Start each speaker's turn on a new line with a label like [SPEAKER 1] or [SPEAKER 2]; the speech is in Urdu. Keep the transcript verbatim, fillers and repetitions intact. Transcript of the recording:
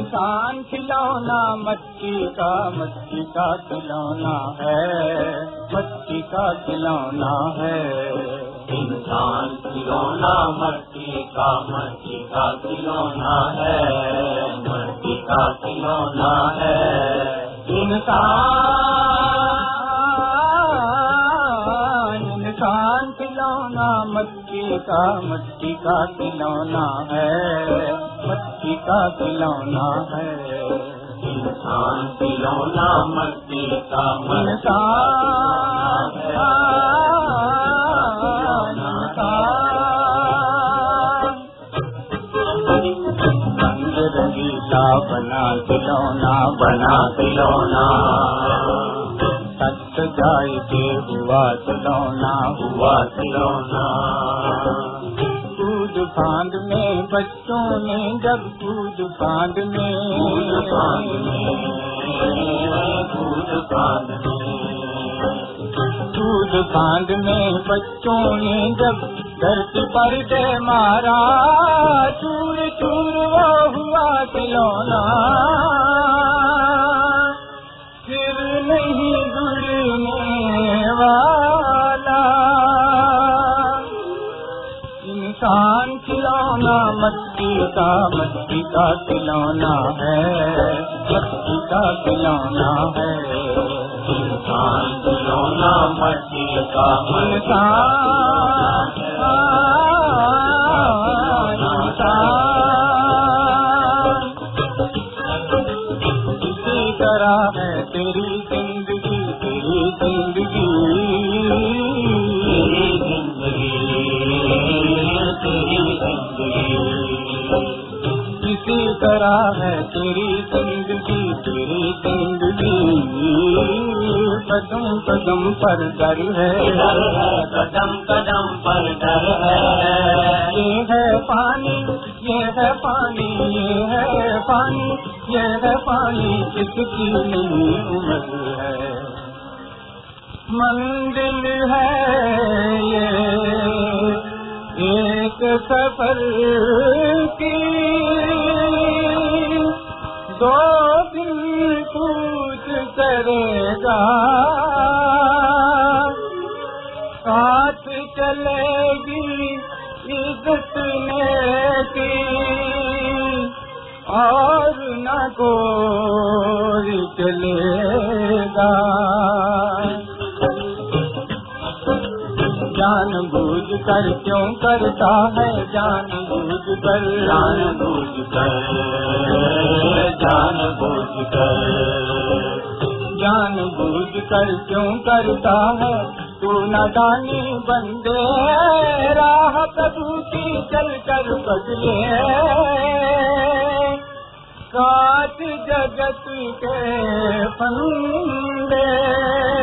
[SPEAKER 1] انسان کھلونا مٹی کا مٹی کا کھلونا ہے، مٹی کا کھلونا ہے،
[SPEAKER 2] انسان کھلونا مٹی کا مٹی کا کھلونا ہے، مٹی کا کھلونا ہے،
[SPEAKER 1] انسان انسان کھلونا مٹی کا مٹی کا کھلونا ہے، مٹی کا کھلونا ہے،
[SPEAKER 2] انسان کھلونا مٹی کا
[SPEAKER 1] انسان رنگ رنگیلا بنا کھلونا بنا کھلونا، سچ جائے کے ہوا کھلونا ہوا کھلونا، کود پھاند میں بچوں نے جب کود پھاند میں
[SPEAKER 2] کود پھاند
[SPEAKER 1] کود پھاند میں بچوں نے جب دھرتی پر دے مارا، چور چور وہ ہوا کھلونا، پھر نہیں گرنے والا، انسان کھلونا مٹی کا مٹی کا کھلونا ہے، مٹی کا کھلونا ہے،
[SPEAKER 2] انسان کھلونا مٹی کا
[SPEAKER 1] انسان اسی طرح ہے تیری زندگی تیری زندگی اسی طرح ہے تیری زندگی تیری زندگی، قدم قدم پر ڈر ہے،
[SPEAKER 2] قدم قدم پر ڈر ہے،
[SPEAKER 1] یہ ہے پانی یہ ہے پانی یہ ہے پانی یہ ہے پانی، کس کی نہیں عمر ہے، منزل ہے یہ ایک سفر کی، دو دن پوچھ کرے گا، ساتھ چلے گی عزت نیکی، اور نہ کوئی چلے گا، جان بوجھ کر کیوں کرتا ہے، جان بوجھ کر
[SPEAKER 2] جان بوجھ کر جان بوجھ کر
[SPEAKER 1] جان بوجھ کر کیوں کرتا ہے، تو نادانی بندے راہ کبو کی چل کر بدلے، کاٹ جگت کے پندے